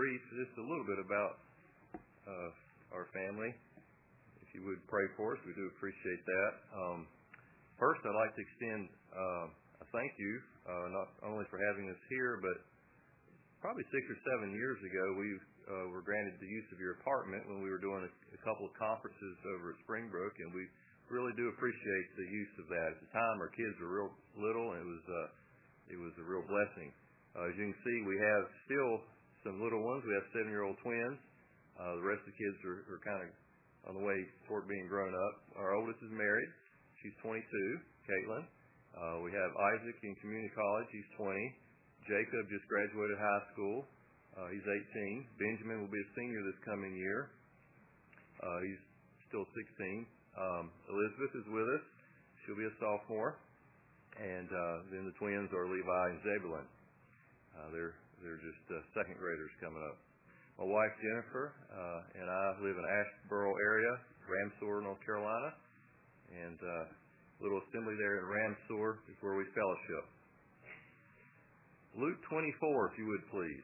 brief, just a little bit about our family. If you would pray for us, we do appreciate that. First, I'd like to extend a thank you, not only for having us here, but probably 6 or 7 years ago, we were granted the use of your apartment when we were doing a couple of conferences over at Springbrook, and we really do appreciate the use of that. At the time, our kids were real little, and it was a real blessing. As you can see, we have still some little ones. We have 7-year-old twins. The rest of the kids are kind of on the way toward being grown up. Our oldest is married. She's 22, Caitlin. We have Isaac in community college. He's 20. Jacob just graduated high school. He's 18. Benjamin will be a senior this coming year. He's still 16. Elizabeth is with us. She'll be a sophomore. And then the twins are Levi and Zebulun. They're just second graders coming up. My wife Jennifer and I live in Asheboro area, Ramseur, North Carolina. And little assembly there in Ramseur is where we fellowship. Luke 24, if you would please.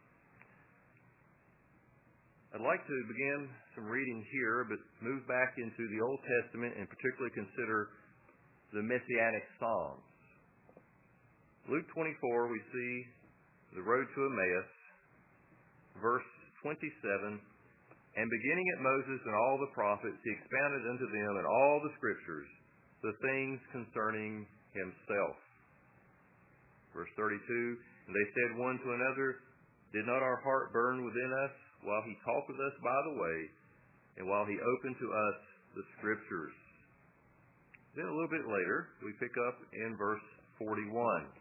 I'd like to begin some reading here, but move back into the Old Testament and particularly consider the Messianic Psalms. Luke 24, we see the road to Emmaus, verse 27, and beginning at Moses and all the prophets, he expounded unto them in all the scriptures the things concerning himself. Verse 32, and they said one to another, did not our heart burn within us while he talked with us by the way, and while he opened to us the scriptures? Then a little bit later, we pick up in verse 44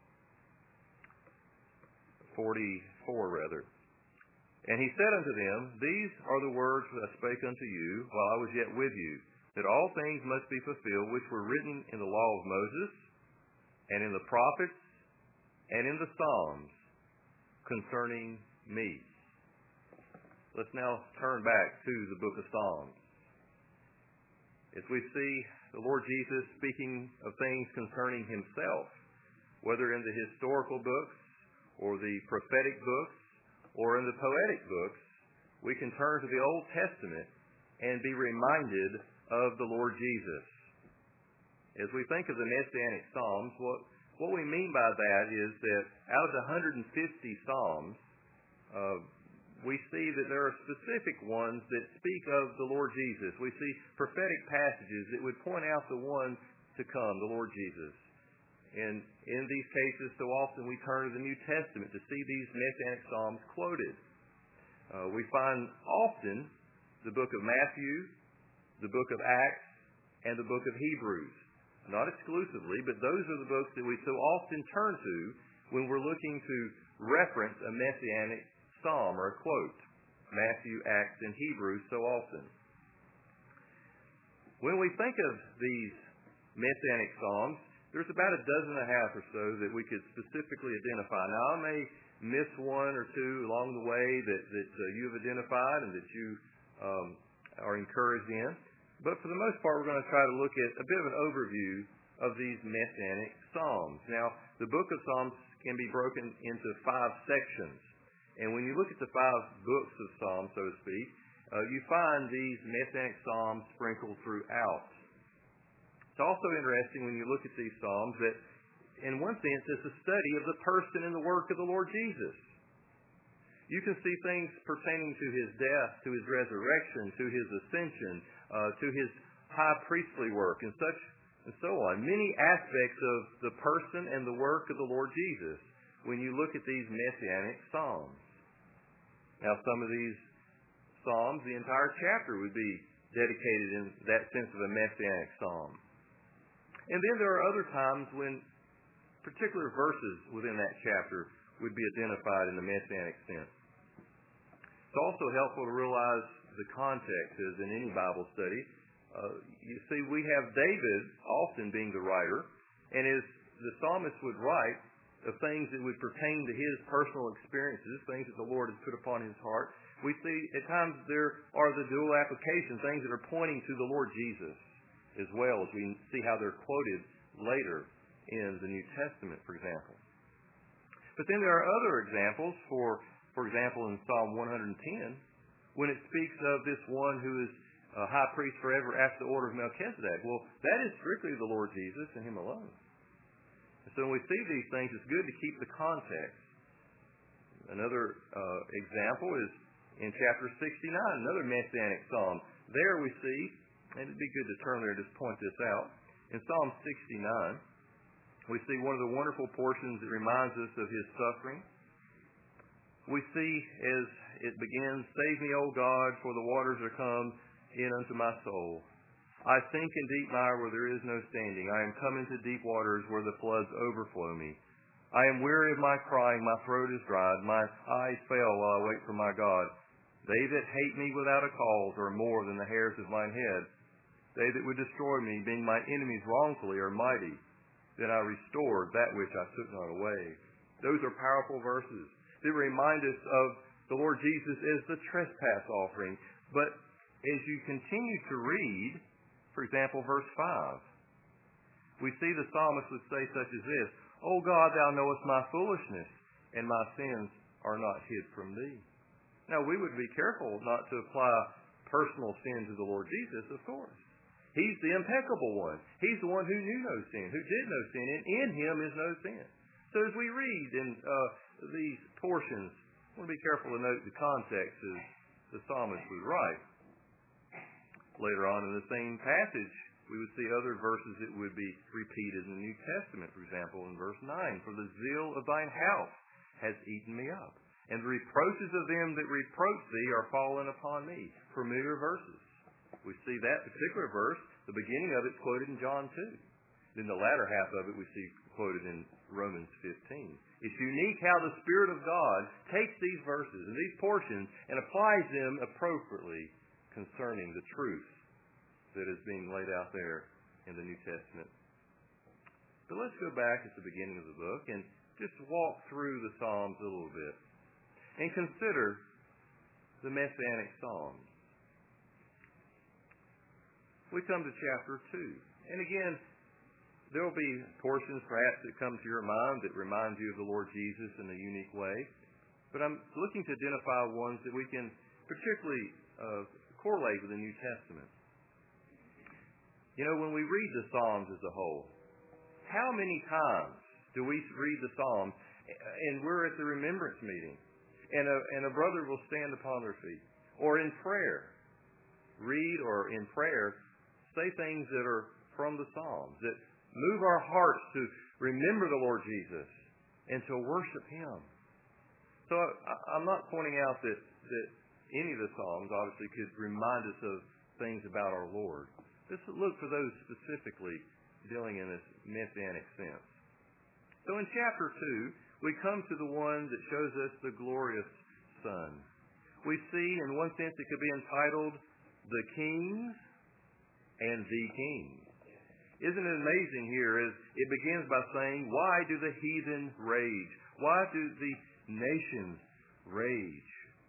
rather. And he said unto them, these are the words that I spake unto you while I was yet with you, that all things must be fulfilled which were written in the law of Moses, and in the prophets, and in the Psalms concerning me. Let's now turn back to the book of Psalms. As we see the Lord Jesus speaking of things concerning himself, whether in the historical books or the prophetic books or in the poetic books, we can turn to the Old Testament and be reminded of the Lord Jesus. As we think of the Messianic Psalms, what we mean by that is that out of the 150 Psalms, we see that there are specific ones that speak of the Lord Jesus. We see prophetic passages that would point out the one to come, the Lord Jesus. And in these cases, so often we turn to the New Testament to see these Messianic Psalms quoted. We find often the book of Matthew, the book of Acts, and the book of Hebrews. Not exclusively, but those are the books that we so often turn to when we're looking to reference a Messianic Psalm or a quote. Matthew, Acts, and Hebrews so often. When we think of these Messianic Psalms, there's about a dozen and a half or so that we could specifically identify. Now, I may miss one or two along the way that you've identified and that you are encouraged in. But for the most part, we're going to try to look at a bit of an overview of these Messianic Psalms. Now, the book of Psalms can be broken into 5 sections. And when you look at the 5 books of Psalms, so to speak, you find these Messianic Psalms sprinkled throughout. It's also interesting when you look at these Psalms that, in one sense, it's a study of the person and the work of the Lord Jesus. You can see things pertaining to his death, to his resurrection, to his ascension, to his high priestly work, and such and so on. Many aspects of the person and the work of the Lord Jesus when you look at these Messianic Psalms. Now, some of these Psalms, the entire chapter would be dedicated in that sense of a Messianic Psalm. And then there are other times when particular verses within that chapter would be identified in the Messianic sense. It's also helpful to realize the context, as in any Bible study. You see, we have David often being the writer, and as the psalmist would write of things that would pertain to his personal experiences, things that the Lord has put upon his heart, we see at times there are the dual applications, things that are pointing to the Lord Jesus as well, as we see how they're quoted later in the New Testament, for example. But then there are other examples for For example, in Psalm 110, when it speaks of this one who is a high priest forever after the order of Melchizedek, well, that is strictly the Lord Jesus and Him alone. And so when we see these things, it's good to keep the context. Another example is in chapter 69, another Messianic psalm. There we see, and it'd be good to turn there and just point this out. In Psalm 69, we see one of the wonderful portions that reminds us of His suffering. We see as it begins, "Save me, O God, for the waters are come in unto my soul. I sink in deep mire where there is no standing. I am come into deep waters where the floods overflow me. I am weary of my crying, my throat is dried, my eyes fail while I wait for my God. They that hate me without a cause are more than the hairs of mine head. They that would destroy me, being my enemies wrongfully, are mighty. Then I restored that which I took not away." Those are powerful verses that remind us of the Lord Jesus as the trespass offering. But as you continue to read, for example, verse 5, we see the psalmist would say such as this, "O God, thou knowest my foolishness, and my sins are not hid from thee." Now, we would be careful not to apply personal sin to the Lord Jesus, of course. He's the impeccable one. He's the one who knew no sin, who did no sin, and in Him is no sin. So as we read in these portions, I want to be careful to note the context as the psalmist was right. Later on in the same passage, we would see other verses that would be repeated in the New Testament. For example, in verse 9, "For the zeal of thine house has eaten me up, and the reproaches of them that reproach thee are fallen upon me." Familiar verses. We see that particular verse, the beginning of it quoted in John 2. Then the latter half of it we see quoted in Romans 15. It's unique how the Spirit of God takes these verses and these portions and applies them appropriately concerning the truth that is being laid out there in the New Testament. But let's go back at the beginning of the book and just walk through the Psalms a little bit and consider the Messianic Psalms. We come to chapter 2. And again, there will be portions perhaps that come to your mind that remind you of the Lord Jesus in a unique way. But I'm looking to identify ones that we can particularly correlate with the New Testament. You know, when we read the Psalms as a whole, how many times do we read the Psalms and we're at the remembrance meeting and a brother will stand upon their feet, or in prayer, read, or in prayer, say things that are from the Psalms, that move our hearts to remember the Lord Jesus and to worship Him. So I'm not pointing out that any of the Psalms obviously could remind us of things about our Lord. Just look for those specifically dealing in this messianic sense. So in chapter 2, we come to the one that shows us the glorious Son. We see, in one sense, it could be entitled "The Kings and the King." Isn't it amazing here as it begins by saying, "Why do the heathen rage? Why do the nations rage?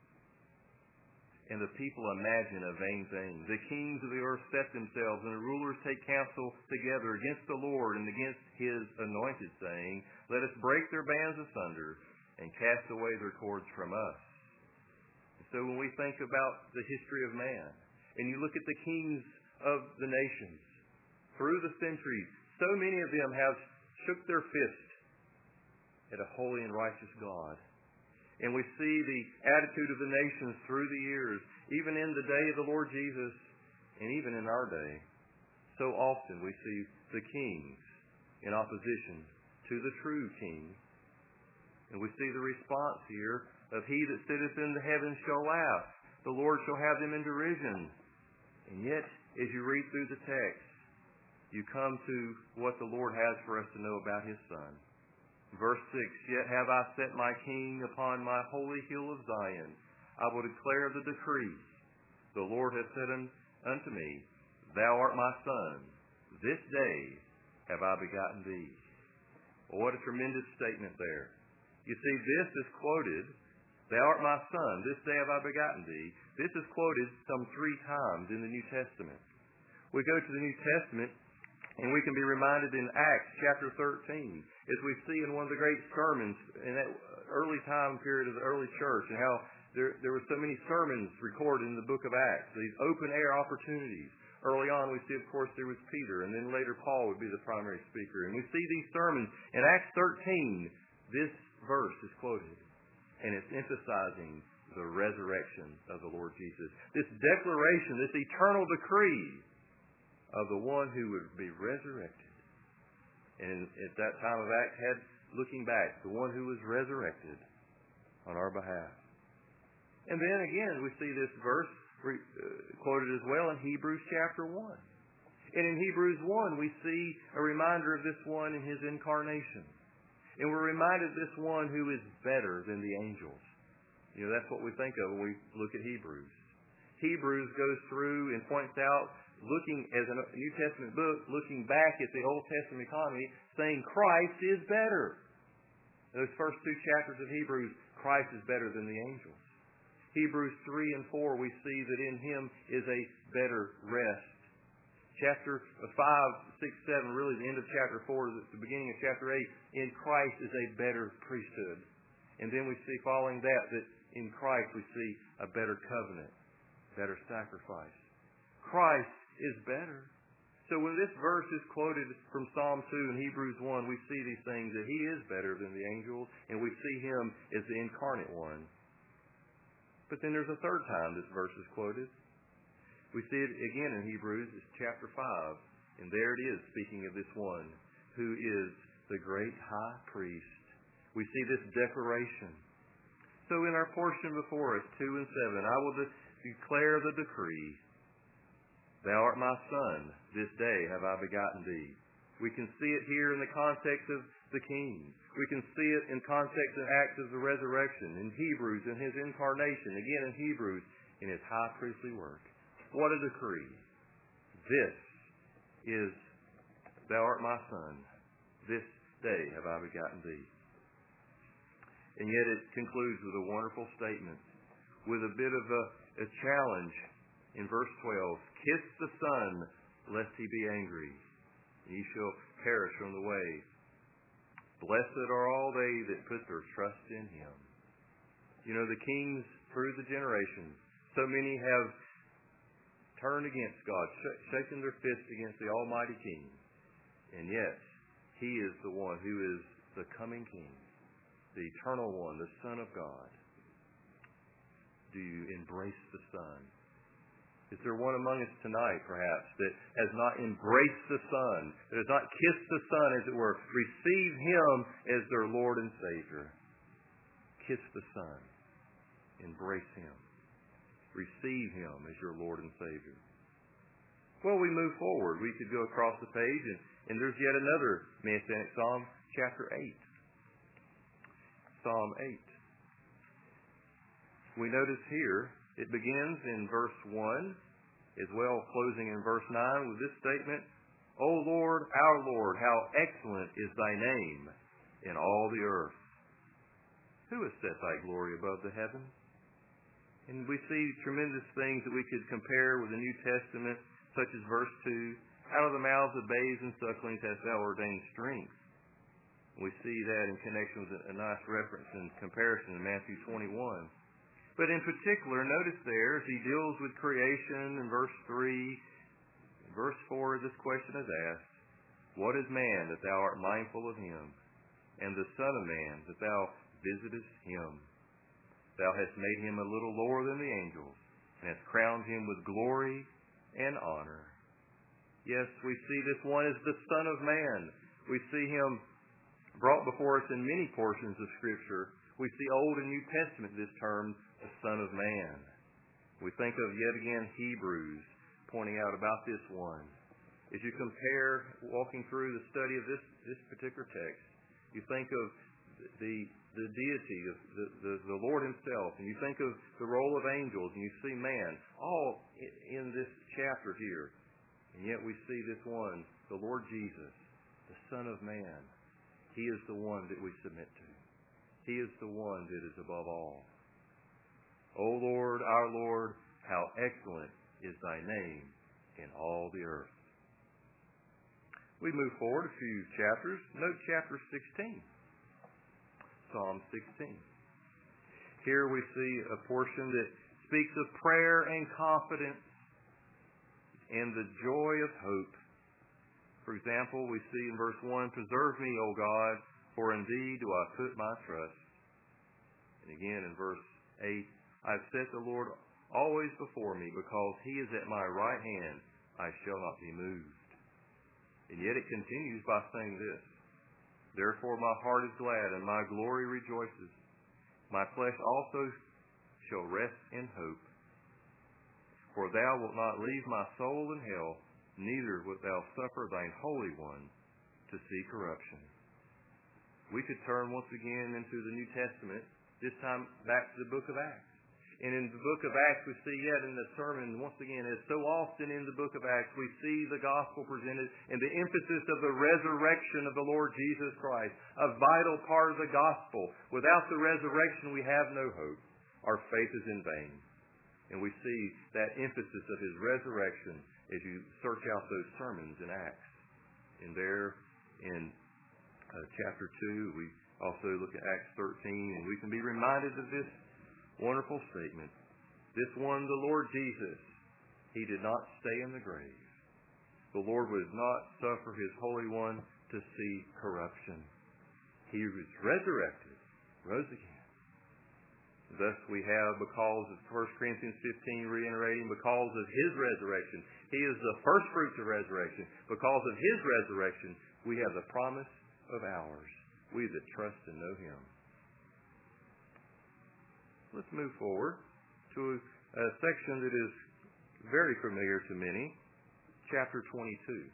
And the people imagine a vain thing. The kings of the earth set themselves, and the rulers take counsel together against the Lord and against His anointed, saying, Let us break their bands asunder and cast away their cords from us." And so when we think about the history of man, and you look at the kings of the nations, through the centuries, so many of them have shook their fist at a holy and righteous God. And we see the attitude of the nations through the years, even in the day of the Lord Jesus, and even in our day. So often we see the kings in opposition to the true King. And we see the response here of "He that sitteth in the heavens shall laugh. The Lord shall have them in derision." And yet, as you read through the text, you come to what the Lord has for us to know about His Son. Verse 6, "Yet have I set my King upon my holy hill of Zion. I will declare the decree. The Lord hath said unto me, Thou art my Son. This day have I begotten thee." Well, what a tremendous statement there. You see, this is quoted, "Thou art my Son. This day have I begotten thee." This is quoted some 3 times in the New Testament. We go to the New Testament, And we can be reminded in Acts chapter 13, as we see in one of the great sermons in that early time period of the early church, and how there were so many sermons recorded in the book of Acts, these open-air opportunities. Early on, we see, of course, there was Peter, and then later Paul would be the primary speaker. And we see these sermons. In Acts 13, this verse is quoted, and it's emphasizing the resurrection of the Lord Jesus. This declaration, this eternal decree of the one who would be resurrected. And at that time of Acts had, looking back, the one who was resurrected on our behalf. And then again, we see this verse quoted as well in Hebrews chapter 1. And in Hebrews 1, we see a reminder of this one in his incarnation. And we're reminded of this one who is better than the angels. You know, that's what we think of when we look at Hebrews. Hebrews goes through and points out, looking as a New Testament book, looking back at the Old Testament economy, saying Christ is better. Those first two chapters of Hebrews, Christ is better than the angels. Hebrews 3 and 4, we see that in Him is a better rest. Chapter 5, 6, 7, really the end of chapter 4, the beginning of chapter 8, in Christ is a better priesthood. And then we see following that in Christ we see a better covenant, better sacrifice. Christ is better. So when this verse is quoted from Psalm 2 and Hebrews 1, we see these things, that He is better than the angels, and we see Him as the incarnate one. But then there's a third time this verse is quoted. We see it again in Hebrews, it's chapter 5. And there it is, speaking of this one who is the great high priest. We see this declaration. So in our portion before us, 2 and 7, I will declare the decree. Thou art my son, this day have I begotten thee. We can see it here in the context of the king. We can see it in context and acts of the resurrection, in Hebrews, in His incarnation, again in Hebrews, in His high priestly work. What a decree. This is, thou art my son, this day have I begotten thee. And yet it concludes with a wonderful statement, with a bit of a challenge in verse 12. Kiss the Son, lest He be angry. Ye shall perish from the way. Blessed are all they that put their trust in Him. You know, the kings through the generations, so many have turned against God, shaken their fists against the Almighty King. And yet, He is the one who is the coming King, the eternal one, the Son of God. Do you embrace the Son? Is there one among us tonight, perhaps, that has not embraced the Son, that has not kissed the Son, as it were, received Him as their Lord and Savior? Kiss the Son. Embrace Him. Receive Him as your Lord and Savior. Well, we move forward. We could go across the page, and there's yet another Messianic Psalm, chapter 8. Psalm 8. We notice here, it begins in verse 1, as well closing in verse 9 with this statement, O Lord, our Lord, how excellent is Thy name in all the earth. Who has set Thy glory above the heavens? And we see tremendous things that we could compare with the New Testament, such as verse 2, out of the mouths of babes and sucklings hast Thou ordained strength. We see that in connection with a nice reference and comparison in Matthew 21. But in particular, notice there, as he deals with creation in verse 3, in verse 4, this question is asked, What is man that Thou art mindful of him, and the Son of man that Thou visitest him? Thou hast made him a little lower than the angels, and hast crowned him with glory and honor. Yes, we see this one as the Son of Man. We see Him brought before us in many portions of Scripture. We see Old and New Testament this term, the Son of Man. We think of yet again Hebrews pointing out about this one. As you compare, walking through the study of this particular text, you think of the deity of the Lord Himself, and you think of the role of angels, and you see man, all in this chapter here. And yet we see this one, the Lord Jesus, the Son of Man. He is the one that we submit to. He is the one that is above all. O Lord, our Lord, how excellent is Thy name in all the earth. We move forward a few chapters. Note chapter 16. Psalm 16. Here we see a portion that speaks of prayer and confidence and the joy of hope. For example, we see in verse 1, "Preserve me, O God, for in thee do I put my trust." And again in verse 8, "I've set the Lord always before me, because he is at my right hand, I shall not be moved." And yet it continues by saying this, "Therefore my heart is glad, and my glory rejoices. My flesh also shall rest in hope. For thou wilt not leave my soul in hell, neither wilt thou suffer thine Holy One to see corruption." We could turn once again into the New Testament, this time back to the book of Acts. And in the book of Acts, we see yet in the sermon, once again, as so often in the book of Acts, we see the gospel presented and the emphasis of the resurrection of the Lord Jesus Christ, a vital part of the gospel. Without the resurrection, we have no hope. Our faith is in vain. And we see that emphasis of his resurrection as you search out those sermons in Acts. And there in chapter 2, we also look at Acts 13, and we can be reminded of this wonderful statement. This one, the Lord Jesus, he did not stay in the grave. The Lord would not suffer his Holy One to see corruption. He was resurrected, rose again. Thus we have, because of 1 Corinthians 15 reiterating, because of his resurrection, he is the first fruits of resurrection. Because of his resurrection, we have the promise of ours. We that trust and know him. Let's move forward to a section that is very familiar to many, chapter 22.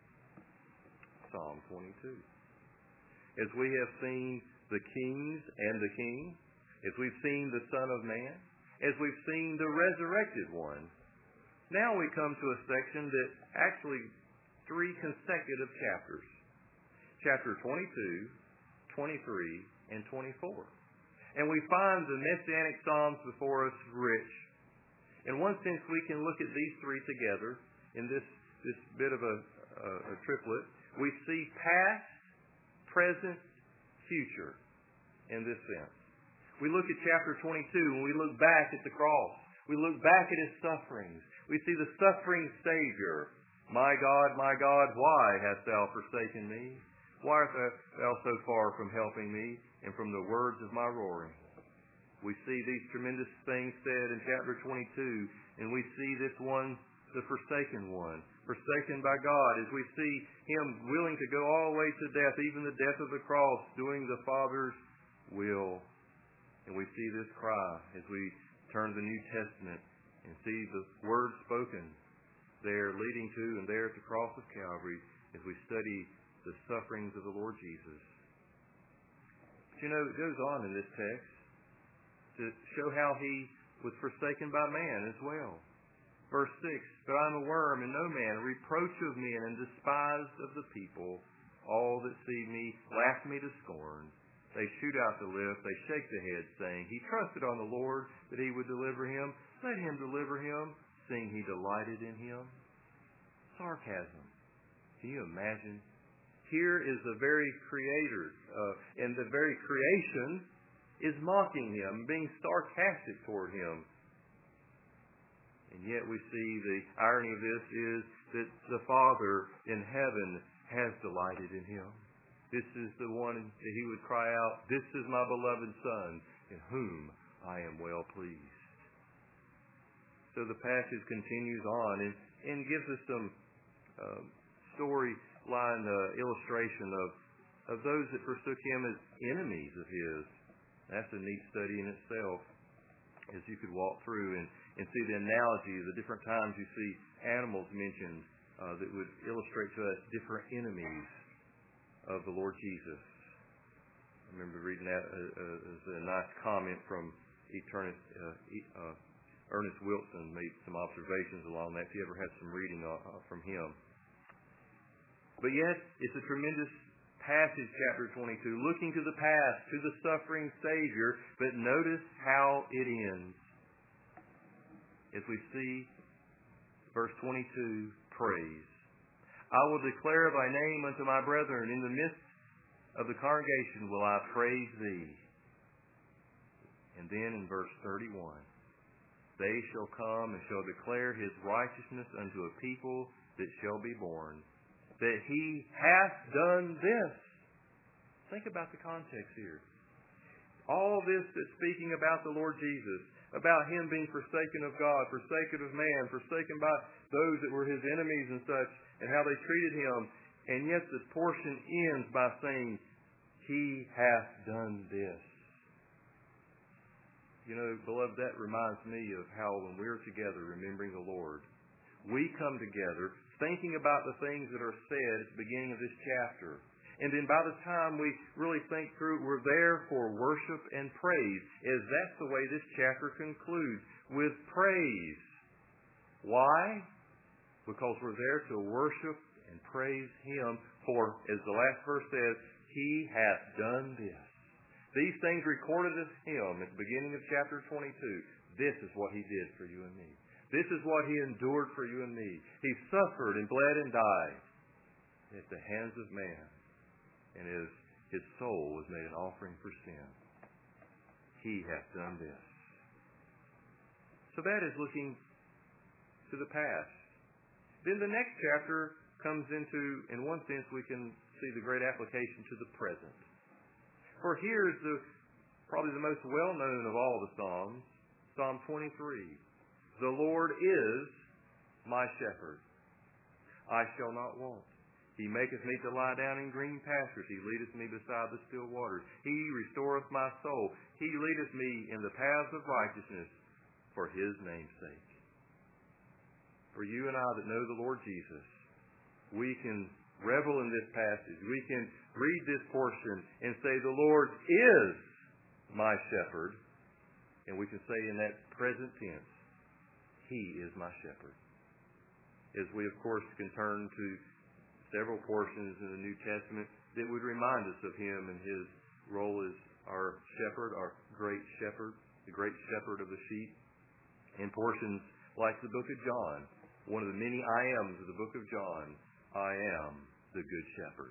Psalm 22. As we have seen the kings and the king, as we've seen the Son of Man, as we've seen the resurrected one, now we come to a section that actually 3 consecutive chapters. Chapter 22, 23, and 24. And we find the Messianic Psalms before us rich. In one sense, we can look at these 3 together in this bit of a triplet. We see past, present, future in this sense. We look at chapter 22 and we look back at the cross. We look back at his sufferings. We see the suffering Savior. My God, why hast thou forsaken me? Why art thou so far from helping me and from the words of my roaring? We see these tremendous things said in chapter 22, and we see this one, the forsaken one, forsaken by God, as we see him willing to go all the way to death, even the death of the cross, doing the Father's will. And we see this cry as we turn to the New Testament and see the words spoken there leading to and there at the cross of Calvary as we study the sufferings of the Lord Jesus. But it goes on in this text to show how he was forsaken by man as well. Verse 6, "But I am a worm and no man, a reproach of men and despised of the people. All that see me laugh me to scorn. They shoot out the lip, they shake the head, saying, He trusted on the Lord that he would deliver him. Let him deliver him, seeing he delighted in him." Sarcasm. Can you imagine? Here is the very Creator, and the very creation is mocking him, being sarcastic toward him. And yet we see the irony of this is that the Father in heaven has delighted in him. This is the one that he would cry out, "This is my beloved Son, in whom I am well pleased." So the passage continues on and gives us some storyline illustration of those that forsook him as enemies of his. That's a neat study in itself, as you could walk through and see the analogy of the different times you see animals mentioned that would illustrate to us different enemies of the Lord Jesus. I remember reading that as a nice comment from Ernest Wilson, made some observations along that, if you ever had some reading from him. But yet, it's a tremendous passage, chapter 22, looking to the past, to the suffering Savior, but notice how it ends. As we see, verse 22, praise. I will declare thy name unto my brethren. In the midst of the congregation will I praise thee. And then in verse 31, they shall come and shall declare his righteousness unto a people that shall be born, that he hath done this. Think about the context here. All this that's speaking about the Lord Jesus, about him being forsaken of God, forsaken of man, forsaken by those that were his enemies and such, and how they treated him. And yet the portion ends by saying, he hath done this. You know, beloved, that reminds me of how when we're together remembering the Lord, we come together thinking about the things that are said at the beginning of this chapter. And then by the time we really think through, we're there for worship and praise, as that's the way this chapter concludes, with praise. Why? Because we're there to worship and praise him for, as the last verse says, he hath done this. These things recorded of him at the beginning of chapter 22. This is what he did for you and me. This is what he endured for you and me. He suffered and bled and died at the hands of man. And his soul was made an offering for sin. He hath done this. So that is looking to the past. Then the next chapter comes into, in one sense, we can see the great application to the present. For here is probably the most well-known of all the Psalms, Psalm 23. The Lord is my shepherd. I shall not want. He maketh me to lie down in green pastures. He leadeth me beside the still waters. He restoreth my soul. He leadeth me in the paths of righteousness for his name's sake. For you and I that know the Lord Jesus, we can revel in this passage. We can read this portion and say, the Lord is my shepherd. And we can say in that present tense, he is my shepherd. As we, of course, can turn to several portions in the New Testament that would remind us of him and his role as our shepherd, our great shepherd, the great shepherd of the sheep. In portions like the book of John, one of the many I ams of the book of John, I am the good shepherd.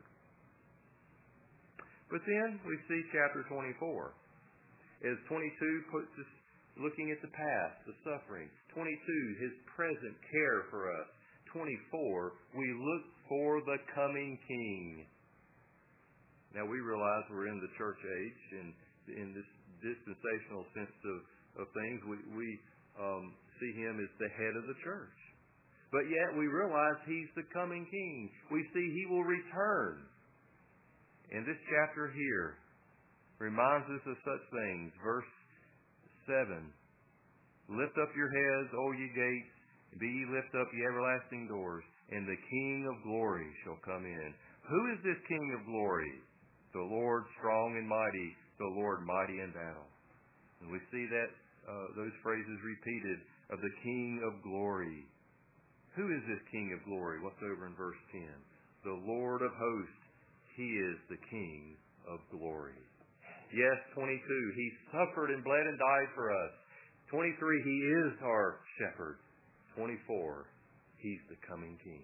But then we see chapter 24. As 22 puts us looking at the past, the suffering. 22, his present care for us. 24, we look for the coming King. Now we realize we're in the church age, and in this dispensational sense of things, we see him as the head of the church. But yet we realize he's the coming King. We see he will return. And this chapter here reminds us of such things. Verse 7, lift up your heads, O ye gates, be ye lift up, ye everlasting doors, and the King of glory shall come in. Who is this King of glory? The Lord strong and mighty, the Lord mighty in battle. And we see that those phrases repeated of the King of glory. Who is this King of glory? What's over in verse 10? The Lord of hosts. He is the King of glory. Yes, 22. He suffered and bled and died for us. 23. He is our shepherd. 24, he's the coming King.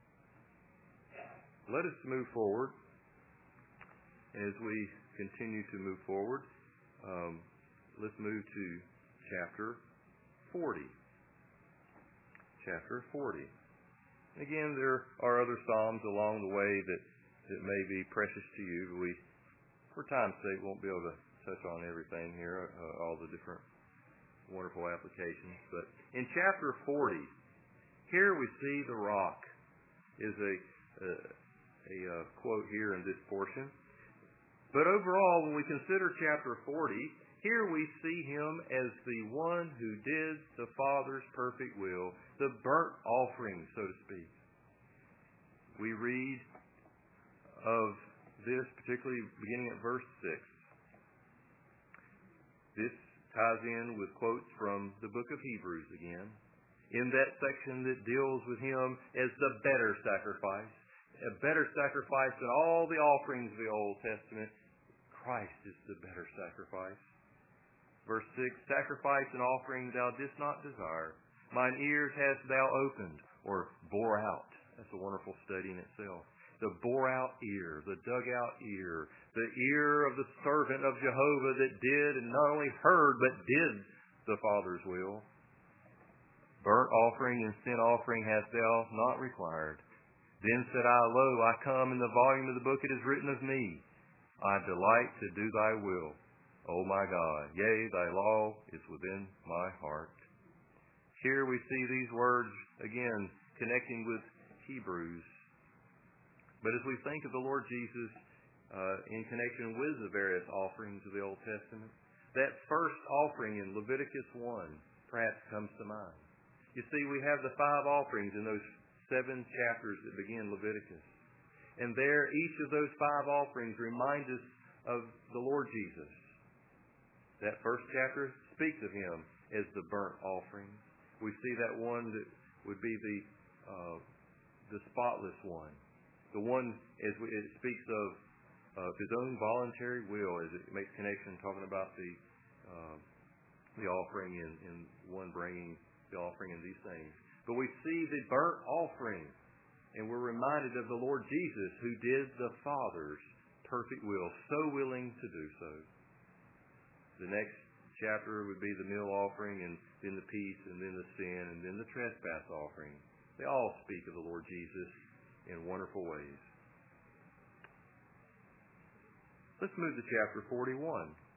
Let us move forward. As we continue to move forward, let's move to chapter 40. Chapter 40. Again, there are other Psalms along the way that may be precious to you. We, for time's sake, won't be able to touch on everything here, all the different wonderful applications. But in chapter 40, here we see the rock is a quote here in this portion. But overall, when we consider chapter 40, here we see him as the one who did the Father's perfect will, the burnt offering, so to speak. We read of this particularly beginning at verse 6. This ties in with quotes from the book of Hebrews again, in that section that deals with him as the better sacrifice. A better sacrifice than all the offerings of the Old Testament. Christ is the better sacrifice. Verse 6, sacrifice and offering thou didst not desire. Mine ears hast thou opened, or bore out. That's a wonderful study in itself. The bore-out ear, the dug-out ear, the ear of the servant of Jehovah that did and not only heard but did the Father's will. Burnt offering and sin offering hast thou not required. Then said I, Lo, I come, in the volume of the book it is written of me. I delight to do thy will, O my God. Yea, thy law is within my heart. Here we see these words, again, connecting with Hebrews. But as we think of the Lord Jesus in connection with the various offerings of the Old Testament, that first offering in Leviticus 1 perhaps comes to mind. You see, we have the 5 offerings in those 7 chapters that begin Leviticus. And there, each of those 5 offerings remind us of the Lord Jesus. That first chapter speaks of Him as the burnt offering. We see that one that would be the spotless one. The one, as it speaks of His own voluntary will, as it makes connection talking about the offering and one bringing the offering and these things. But we see the burnt offering, and we're reminded of the Lord Jesus who did the Father's perfect will, so willing to do so. The next chapter would be the meal offering, and then the peace, and then the sin, and then the trespass offering. They all speak of the Lord Jesus in wonderful ways. Let's move to chapter 41.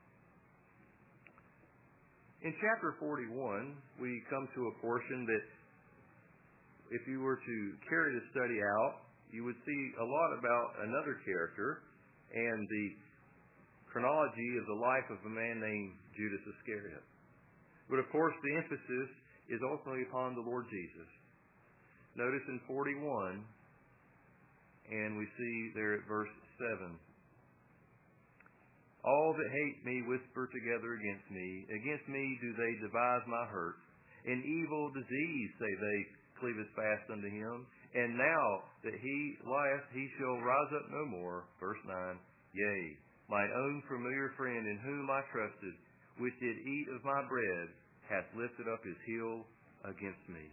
In chapter 41, we come to a portion that, if you were to carry the study out, you would see a lot about another character and the chronology of the life of a man named Judas Iscariot. But of course, the emphasis is ultimately upon the Lord Jesus. Notice in 41, and we see there at verse 7, All that hate me whisper together against me. Against me do they devise my hurt. In evil disease, say they, cleaveth fast unto him. And now that he lieth, he shall rise up no more. Verse 9, Yea, mine own familiar friend in whom I trusted, which did eat of my bread, hath lifted up his heel against me.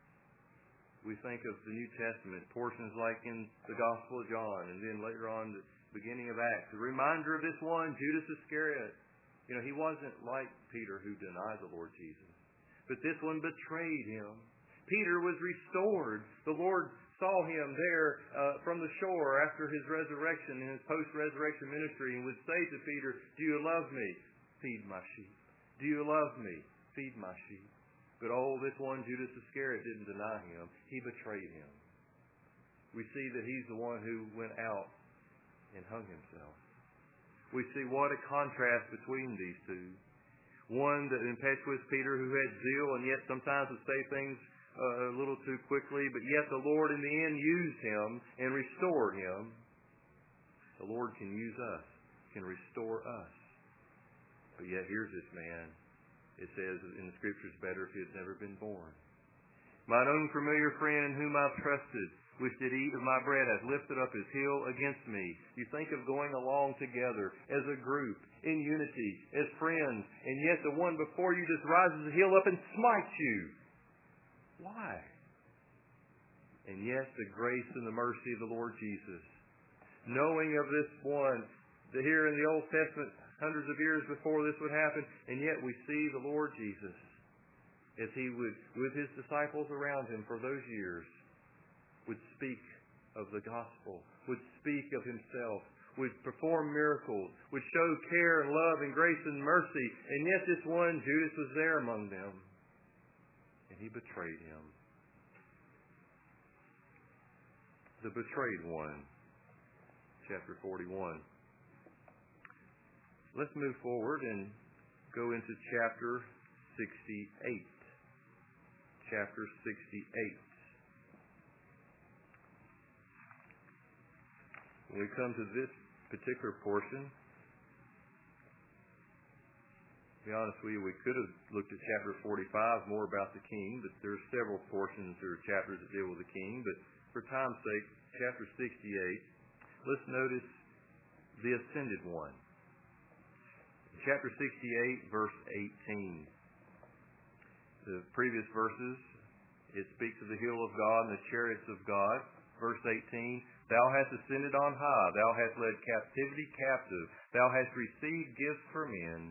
We think of the New Testament, portions like in the Gospel of John, and then later on the beginning of Acts, the reminder of this one, Judas Iscariot. You know, he wasn't like Peter who denied the Lord Jesus, but this one betrayed him. Peter was restored. The Lord saw him there from the shore after his resurrection, in his post-resurrection ministry, and would say to Peter, Do you love me? Feed my sheep. Do you love me? Feed my sheep. But this one, Judas Iscariot, didn't deny him. He betrayed him. We see that he's the one who went out and hung himself. We see what a contrast between these two. One, the impetuous Peter who had zeal and yet sometimes would say things a little too quickly, but yet the Lord in the end used him and restored him. The Lord can use us, can restore us. But yet here's this man. It says in the Scriptures, better if he had never been born. Mine own familiar friend in whom I've trusted, which did eat of my bread, hath lifted up his heel against me. You think of going along together as a group, in unity, as friends, and yet the one before you just rises the heel up and smites you. Why? And yet the grace and the mercy of the Lord Jesus, knowing of this one, here in the Old Testament, hundreds of years before this would happen, and yet we see the Lord Jesus as he would, with his disciples around him for those years, would speak of the gospel, would speak of himself, would perform miracles, would show care and love and grace and mercy, and yet this one, Judas, was there among them, and he betrayed him. The betrayed one, chapter 41. Let's move forward and go into chapter 68. Chapter 68. When we come to this particular portion, to be honest with you, we could have looked at chapter 45, more about the king, but there are several portions or chapters that deal with the king. But for time's sake, chapter 68, let's notice the ascended one. Chapter 68, verse 18. The previous verses, it speaks of the hill of God and the chariots of God. verse 18, Thou hast ascended on high. Thou hast led captivity captive. Thou hast received gifts for men.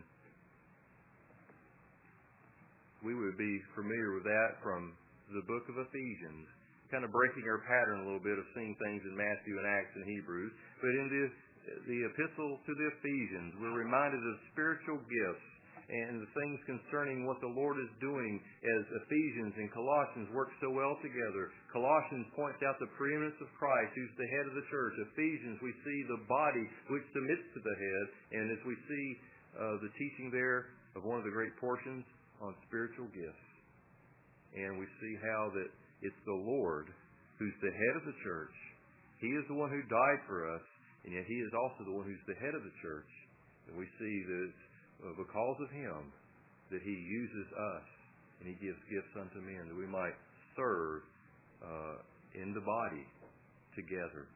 We would be familiar with that from the book of Ephesians, kind of breaking our pattern a little bit of seeing things in Matthew and Acts and Hebrews. But in the epistle to the Ephesians, we're reminded of spiritual gifts and the things concerning what the Lord is doing as Ephesians and Colossians work so well together. Colossians points out the preeminence of Christ, who's the head of the church. Ephesians, we see the body which submits to the head. And as we see the teaching there of one of the great portions on spiritual gifts. And we see how that it's the Lord who's the head of the church. He is the one who died for us, and yet He is also the one who's the head of the church. And we see that because of Him, that He uses us, and He gives gifts unto men, that we might serve in the body together.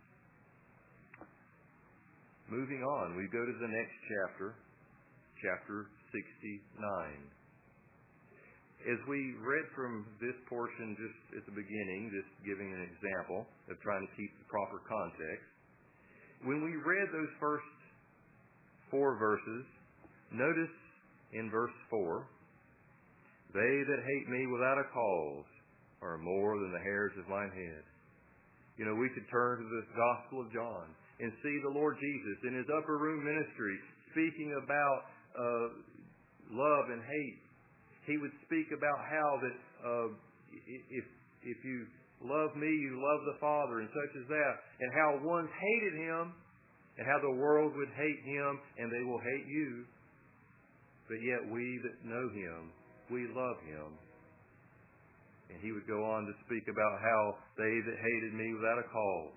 Moving on, we go to the next chapter, chapter 69. As we read from this portion just at the beginning, just giving an example of trying to keep the proper context, when we read those first 4 verses, notice in verse 4, They that hate me without a cause are more than the hairs of mine head. You know, we could turn to the Gospel of John and see the Lord Jesus in His upper room ministry speaking about love and hate. He would speak about how that if you love me, you love the Father, and such as that, and how one's hated Him, and how the world would hate Him, and they will hate you. But yet we that know Him, we love Him. And He would go on to speak about how they that hated me without a cause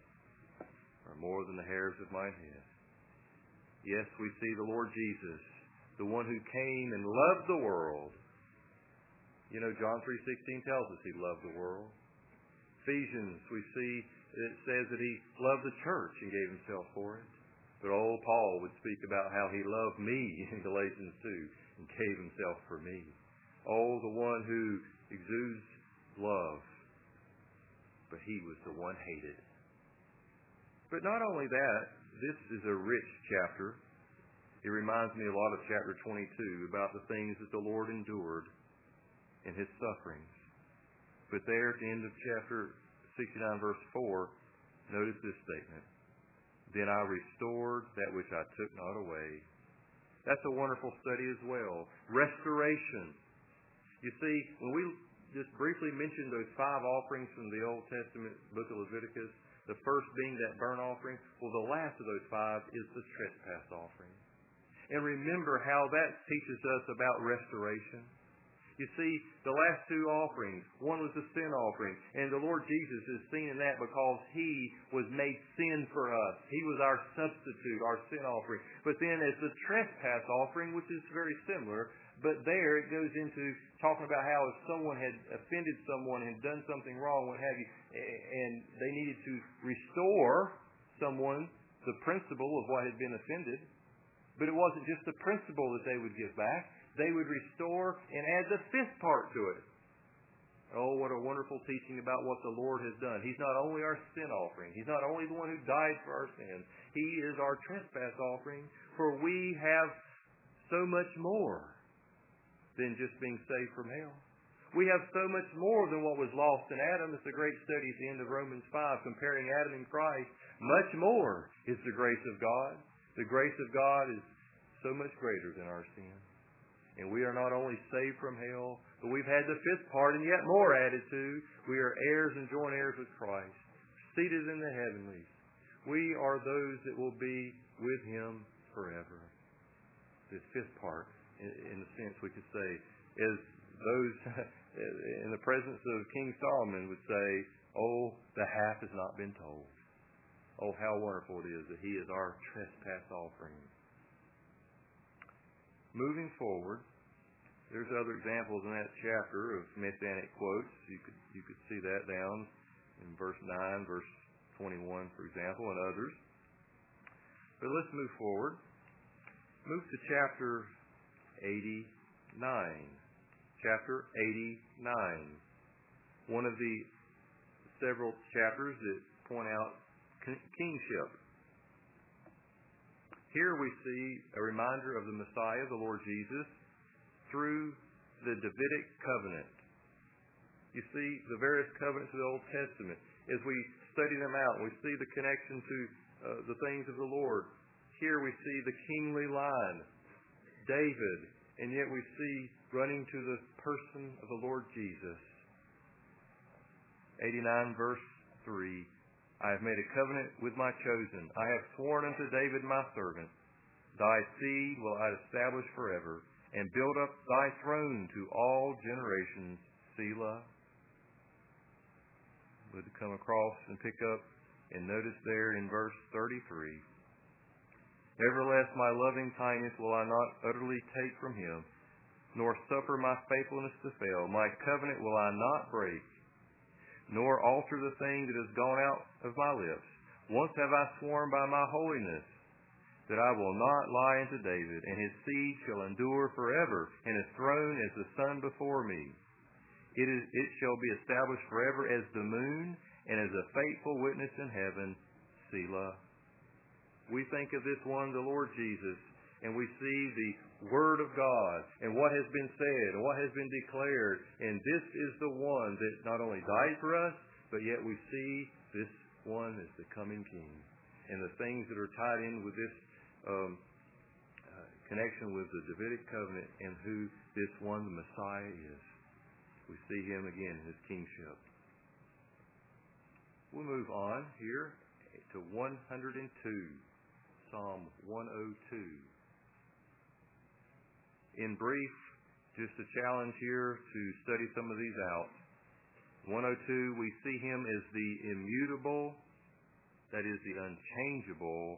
are more than the hairs of mine head. Yes, we see the Lord Jesus, the one who came and loved the world. You know, John 3:16 tells us He loved the world. Ephesians, we see it says that He loved the church and gave Himself for it. But old Paul would speak about how He loved me in Galatians 2 and gave Himself for me. Oh, the one who exudes love, but He was the one hated. But not only that, this is a rich chapter. It reminds me a lot of chapter 22 about the things that the Lord endured in His sufferings. But there at the end of chapter 69 verse 4, notice this statement. Then I restored that which I took not away. That's a wonderful study as well. Restoration. You see, when we just briefly mentioned those 5 offerings from the Old Testament book of Leviticus, the first being that burnt offering, well, the last of those 5 is the trespass offering. And remember how that teaches us about restoration. You see, the last 2 offerings, one was the sin offering, and the Lord Jesus is seen in that because He was made sin for us. He was our substitute, our sin offering. But then as the trespass offering, which is very similar, but there it goes into talking about how if someone had offended someone and done something wrong, what have you, and they needed to restore someone the principle of what had been offended, but it wasn't just the principle that they would give back. They would restore and add the 5th part to it. Oh, what a wonderful teaching about what the Lord has done. He's not only our sin offering. He's not only the one who died for our sins. He is our trespass offering, for we have so much more than just being saved from hell. We have so much more than what was lost in Adam. It's a great study at the end of Romans 5, comparing Adam and Christ. Much more is the grace of God. The grace of God is so much greater than our sin. And we are not only saved from hell, but we've had the 5th part and yet more added to. We are heirs and joint heirs with Christ, seated in the heavenlies. We are those that will be with Him forever. This 5th part, in a sense we could say, is those in the presence of King Solomon would say, oh, the half has not been told. Oh, how wonderful it is that He is our trespass offering. Moving forward, there's other examples in that chapter of messianic quotes. You could see that down in verse 9, verse 21, for example, and others. But let's move forward. Move to chapter 89. Chapter 89. One of the several chapters that point out kingship. Here we see a reminder of the Messiah, the Lord Jesus, through the Davidic covenant. You see the various covenants of the Old Testament. As we study them out, we see the connection to the things of the Lord. Here we see the kingly line, David, and yet we see running to the person of the Lord Jesus. 89 verse 3, I have made a covenant with my chosen. I have sworn unto David my servant, thy seed will I establish forever, and build up thy throne to all generations. Selah. Would come across and pick up and notice there in verse 33. Nevertheless, my loving kindness will I not utterly take from him, nor suffer my faithfulness to fail. My covenant will I not break, nor alter the thing that has gone out of my lips. Once have I sworn by my holiness that I will not lie unto David, and his seed shall endure forever, and his throne as the sun before me. It shall be established forever as the moon, and as a faithful witness in heaven. Selah. We think of this one, the Lord Jesus, and we see the Word of God, and what has been said, and what has been declared, and this is the one that not only died for us, but yet we see this one as the coming King. And the things that are tied in with this connection with the Davidic covenant, and who this one, the Messiah, is. We see him again in his kingship. We'll move on here to 102, Psalm 102. In brief, just a challenge here to study some of these out. 102, we see him as the immutable, that is the unchangeable,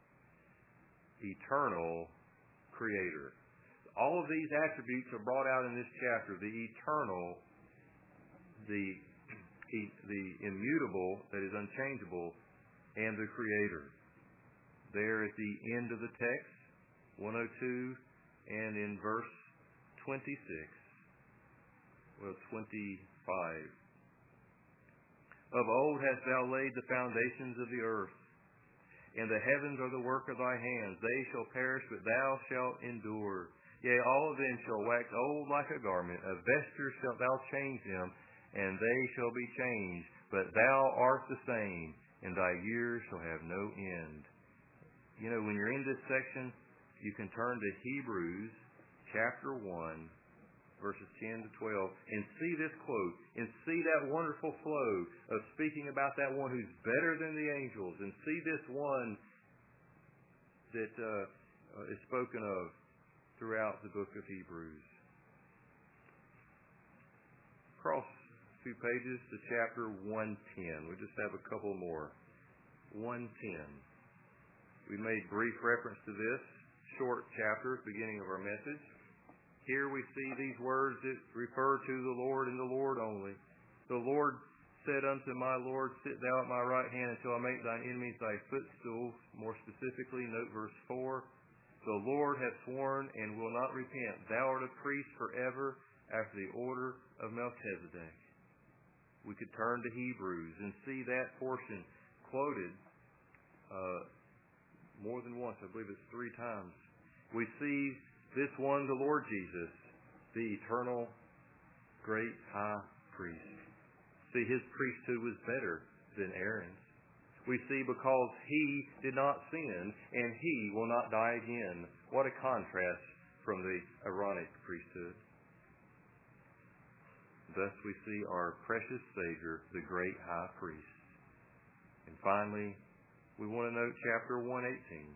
eternal Creator. All of these attributes are brought out in this chapter. The eternal, the immutable, that is unchangeable, and the Creator. There at the end of the text, 102, and in verse 26, 25. Of old hast thou laid the foundations of the earth, and the heavens are the work of thy hands. They shall perish, but thou shalt endure. Yea, all of them shall wax old like a garment. A vesture shalt thou change them, and they shall be changed. But thou art the same, and thy years shall have no end. You know, when you're in this section, you can turn to Hebrews chapter 1, verses 10 to 12, and see this quote, and see that wonderful flow of speaking about that one who's better than the angels, and see this one that is spoken of throughout the book of Hebrews. Cross a few pages to chapter 110. We just have a couple more. 110. We made brief reference to this short chapter at the beginning of our message. Here we see these words that refer to the Lord and the Lord only. The Lord said unto my Lord, sit thou at my right hand until I make thine enemies thy footstool. More specifically, note verse 4. The Lord hath sworn and will not repent. Thou art a priest forever after the order of Melchizedek. We could turn to Hebrews and see that portion quoted more than once. I believe it's 3 times. We see this one, the Lord Jesus, the eternal great high priest. See, his priesthood was better than Aaron's. We see because he did not sin, and he will not die again. What a contrast from the Aaronic priesthood. Thus we see our precious Savior, the great high priest. And finally, we want to note chapter 118.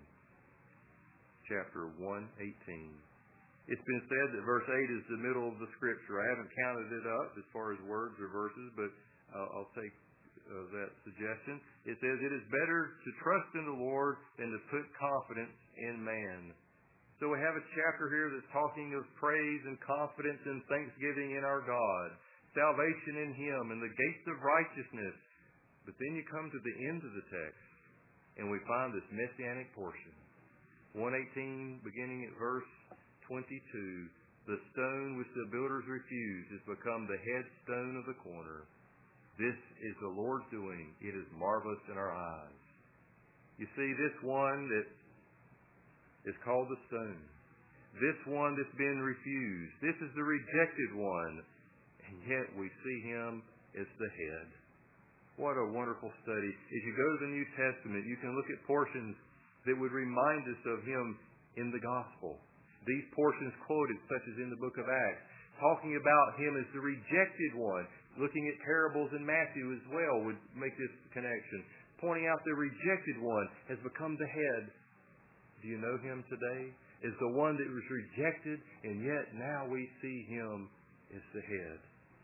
Chapter 118. It's been said that verse 8 is the middle of the Scripture. I haven't counted it up as far as words or verses, but I'll take that suggestion. It says, it is better to trust in the Lord than to put confidence in man. So we have a chapter here that's talking of praise and confidence and thanksgiving in our God, salvation in him, and the gates of righteousness. But then you come to the end of the text, and we find this messianic portion. 118, beginning at verse 22, the stone which the builders refused has become the headstone of the corner. This is the Lord's doing. It is marvelous in our eyes. You see, this one that is called the stone, this one that's been refused, this is the rejected one, and yet we see him as the head. What a wonderful study. As you go to the New Testament, you can look at portions that would remind us of him in the gospel. These portions quoted, such as in the book of Acts, talking about him as the rejected one. Looking at parables in Matthew as well would make this connection. Pointing out the rejected one has become the head. Do you know him today? As the one that was rejected, and yet now we see him as the head.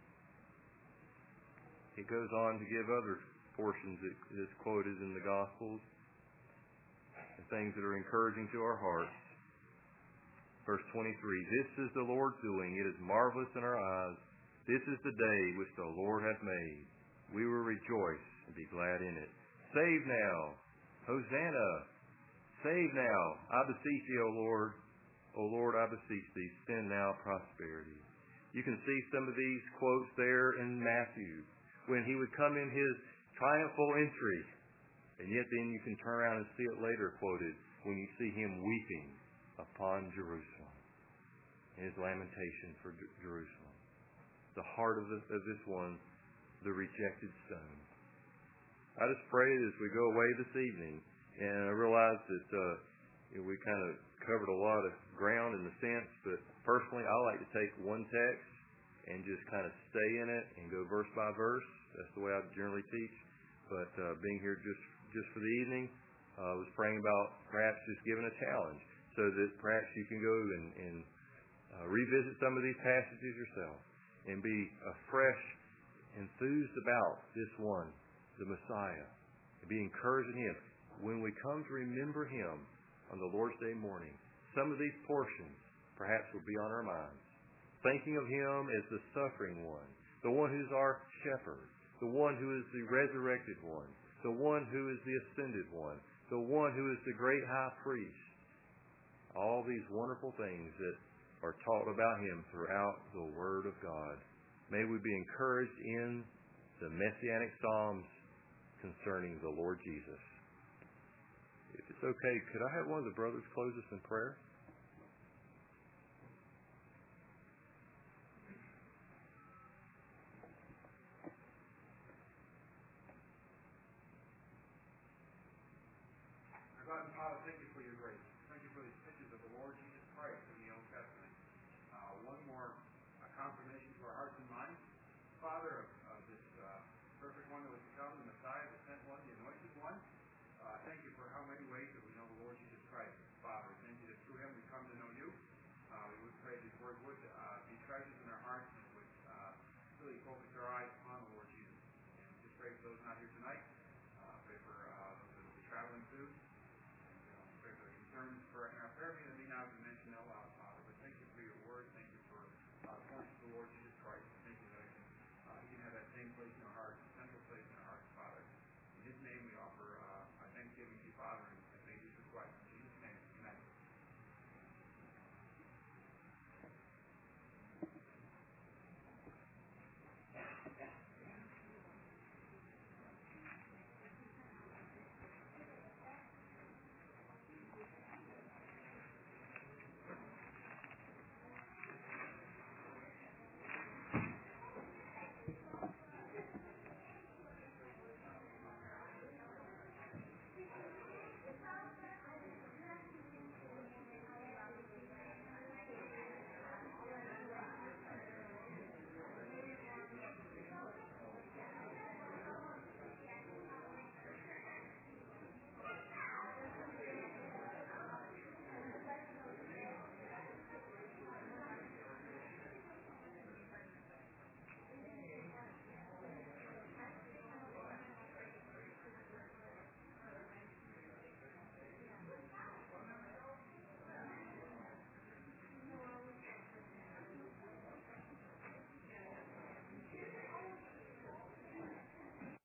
It goes on to give other portions that is quoted in the Gospels, and things that are encouraging to our hearts. Verse 23, this is the Lord's doing. It is marvelous in our eyes. This is the day which the Lord hath made. We will rejoice and be glad in it. Save now. Hosanna. Save now. I beseech thee, O Lord. O Lord, I beseech thee. Send now prosperity. You can see some of these quotes there in Matthew, when he would come in his triumphal entry. And yet then you can turn around and see it later quoted when you see him weeping upon Jerusalem in his lamentation for Jerusalem. The heart of this one, the rejected stone. I just pray as we go away this evening, and I realize that we kind of covered a lot of ground in the sense, but personally I like to take one text and just kind of stay in it and go verse by verse. That's the way I generally teach. But being here just for the evening, I was praying about perhaps just giving a challenge so that perhaps you can go and revisit some of these passages yourself and be afresh, enthused about this one, the Messiah, and be encouraged in him. When we come to remember him on the Lord's Day morning, some of these portions perhaps will be on our minds. Thinking of him as the suffering one, the one who's our shepherd, the one who is the resurrected one, the one who is the ascended one, the one who is the great high priest. All these wonderful things that are taught about him throughout the Word of God. May we be encouraged in the Messianic Psalms concerning the Lord Jesus. If it's okay, could I have one of the brothers close us in prayer? God and Father, thank you for your grace. Thank you for these pictures of the Lord Jesus Christ in the Old Testament. One more confirmation to our hearts and minds. Father, of this perfect one that was to come, the Messiah, the sent one, the anointed one. Thank you for how many ways that we know the Lord Jesus Christ. Father, thank you that through him we come to know you. We would pray these words would be treasures in our hearts and would really focus our eyes upon the Lord Jesus. And just pray for those not here tonight.